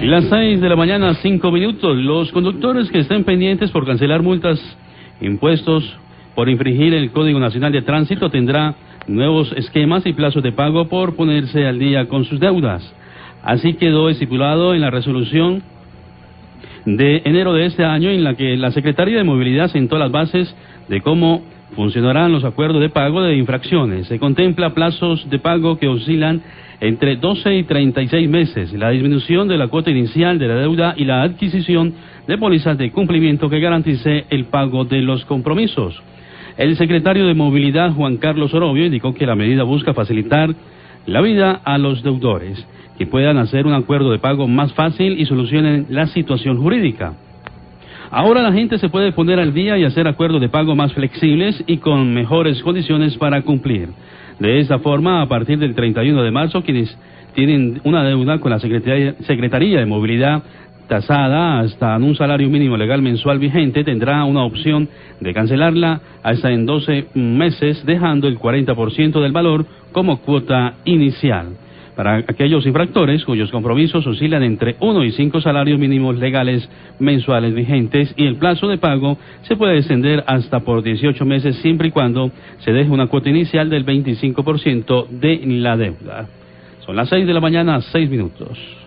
Las 6 de la mañana, 5 minutos. Los conductores que estén pendientes por cancelar multas, impuestos por infringir el Código Nacional de Tránsito tendrá nuevos esquemas y plazos de pago por ponerse al día con sus deudas. Así quedó estipulado en la resolución de enero de este año, en la que la Secretaría de Movilidad sentó las bases de cómo funcionarán los acuerdos de pago de infracciones. Se contempla plazos de pago que oscilan entre 12 y 36 meses, la disminución de la cuota inicial de la deuda y la adquisición de pólizas de cumplimiento que garantice el pago de los compromisos. El secretario de Movilidad, Juan Carlos Orobio, indicó que la medida busca facilitar la vida a los deudores, que puedan hacer un acuerdo de pago más fácil y solucionen la situación jurídica. Ahora la gente se puede poner al día y hacer acuerdos de pago más flexibles y con mejores condiciones para cumplir. De esta forma, a partir del 31 de marzo, quienes tienen una deuda con la Secretaría de Movilidad tasada hasta un salario mínimo legal mensual vigente, tendrá una opción de cancelarla hasta en 12 meses, dejando el 40% del valor como cuota inicial. Para aquellos infractores cuyos compromisos oscilan entre 1 y 5 salarios mínimos legales mensuales vigentes, y el plazo de pago se puede extender hasta por 18 meses siempre y cuando se deje una cuota inicial del 25% de la deuda. Son las 6 de la mañana, 6 minutos.